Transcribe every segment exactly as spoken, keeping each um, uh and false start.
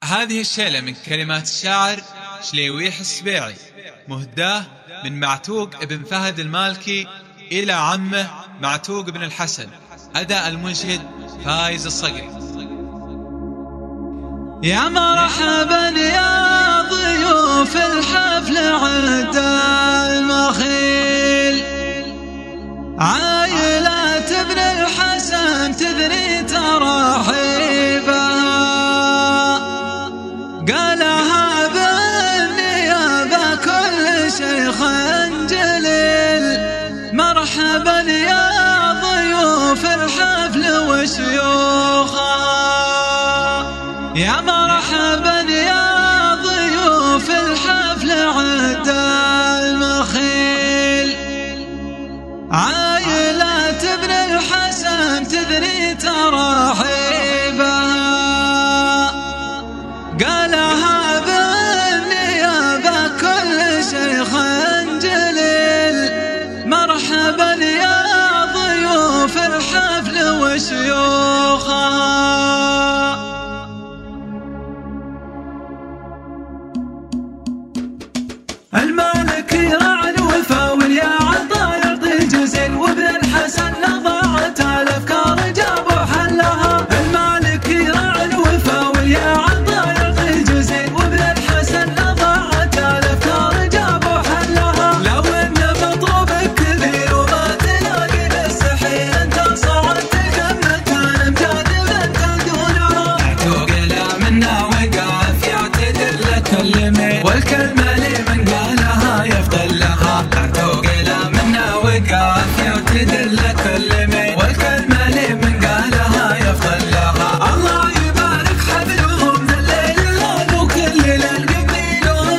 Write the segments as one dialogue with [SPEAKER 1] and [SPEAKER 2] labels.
[SPEAKER 1] هذه الشيلة من كلمات الشاعر شليويح السبيعي، مهداه من معتوق ابن فهد المالكي إلى عمه معتوق بن الحسن. أداء المنشد فايز الصقري.
[SPEAKER 2] يا مرحبا يا ضيوف الحفل عند المخيل، عائلة ابن الحسن تذري ترحيبها، قالها بالنيابة كل شيخ جليل. مرحبا يا ضيوف الحفل وشيوخها، يا مرحبا يا ضيوف الحفل عند المخيل، عائلة ابن الحسن تذري ترحيبها، قالها بالنيابة كل شيخ جليل. مرحبا يا ضيوف الحفل وشيوخها. المالك راعي الوفا واليا عطا يرضي الجزيل، وابن الحسن ضاعت الافكار جابوا حلها. المالك راعي الوفا واليا عطا يرضي الجزيل، وابن الحسن ضاعت الافكار جابوا حلها. لو ان مطلوبك كبير وما تلاقي بالسحيل، انت صعدت قمة الامجاد بنت دونها. معتوق لا منا وقاف يعتذر لكل ميل، والكلمة لمن قالها يفضل لها. معتوق لا منا وقاف يعتذر لكل ميل، والكلمة لمن قالها يفضل لها. الله يبارك حفلهم ذا الليل هذا وكل ليل، قبيلهم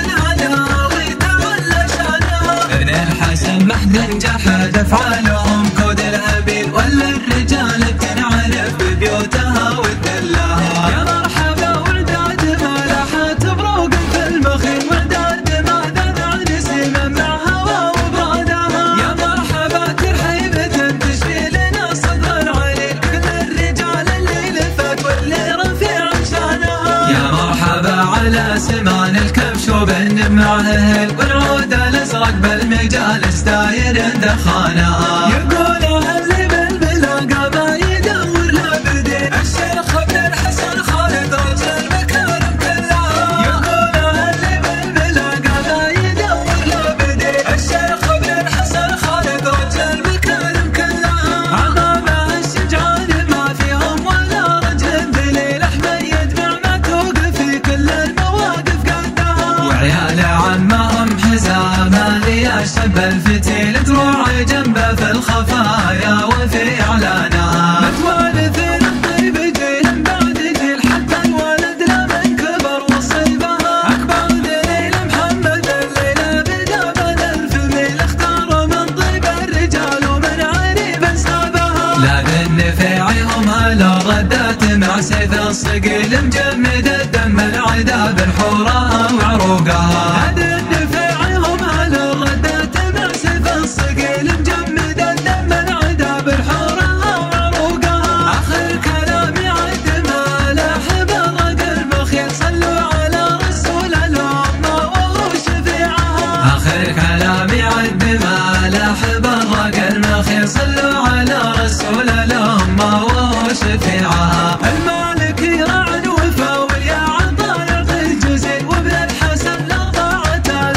[SPEAKER 2] بتنهدى ويتولى شانها. ابن الحسن محد جحد افعالهم كود الهبيل، ولا الرجال بتنعرف ببيوتها وتدلها. يا مرحبا ولداد ما لاحت بروق في المخيل، ولداد ما ذا عن سيما مع هوا وبرادها. يا مرحبا ترحيبة تشفي لنا صدر عليل، كل الرجال اللي لفت واللي رفيع شانها. يا مرحبا على سمان الكبش وبن معه هل، والعود الازرق بالمجالس داير دخانها. يقول اللي بالبلاقة ما يدور لا بديل، الشيخ ابن الحسن خالد رجل مكارم كلها. يقول اللي بالبلاقة ما يدور لا بديل، الشيخ ابن الحسن خالد رجل مكارم كلها. عمامه الشجعان ما فيهم ولا رجل ذليل، احمد مع معتوق في كل المواقف قدها. وعيال عمهم حزامه ليا شب الفتيل، تروح جنبه في الخفايا وفي اعلانها. متوارثين الطيب جيل بعد جيل، حتى الولد لمن كبر وصل بها. اكبر دليل محمد الليله بدا بدل في ميل، اختاروا من طيب الرجال ومن عريب سابها. لا بالنفاعهم هلا ردات مع سيف الصقيل، مجمد الدم العدا بالحورها وعروقها. النفاعهم هلا ردات مع سيف الصقيل، مجمد الدم العدا بالحورها وعروقها. اخر كلامي عد ما لاحب الرق المخيل، صلوا على رسول الامه وهو شفيعها. اخر كلامي عد ما لاحب الرق المخيل، صلوا على رسول الامه وهو شفيعها. المالك راعي الوفا واليا عطا يرضي الجزيل، وابن الحسن ضاعت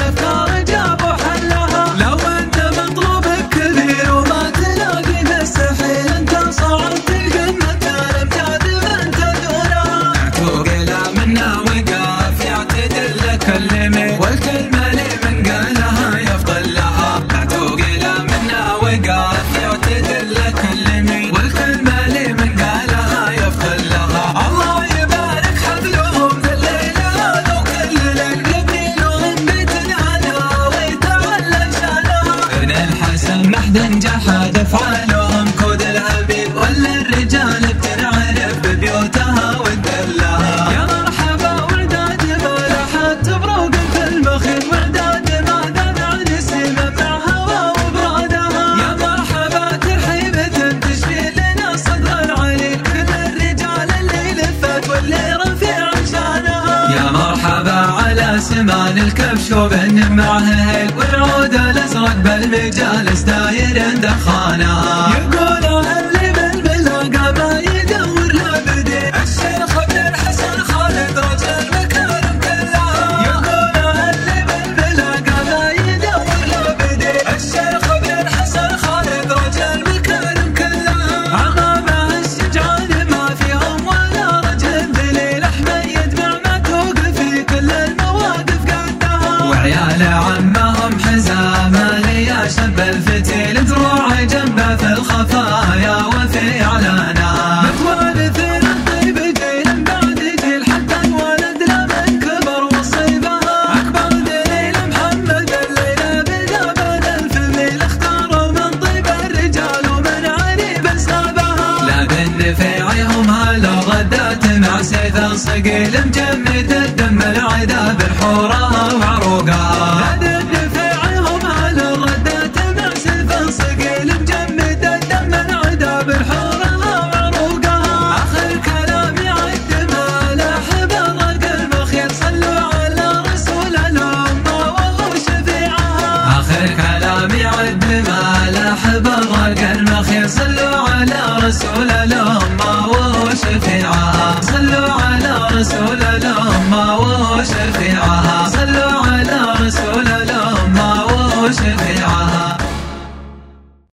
[SPEAKER 2] شجعان الكبش وبن معه هيل والعود الازرق بالمجالس داير دخانه. يقول اللي بالملاقى ما يدور لا بدي الشيخ ابن الحسن خالد رجل مكارم كلها. يقول اللي بالملاقى ما يدور لا بدي الشيخ ابن الحسن خالد رجل مكارم كلها. عمامه الشجعان ما فيهم ولا رجل ذليل حميد مع توقف في كل المواقف قدها. وعيال عمهم حزامه ليا شب الفتيل دروع جنبه في الخفايا وفي اعلانه. متوارثين الطيب جيل بعد جيل حتى الولد لمن كبر وصيبها. اكبر دليل محمد الليله بدا بدل في الليل اختاروا من طيب الرجال ومن عنيب اسلابها. لا بالنفيعهم هلا غدات مع سيف صقيل مجمد الدم العذاب الحورها وعروقها.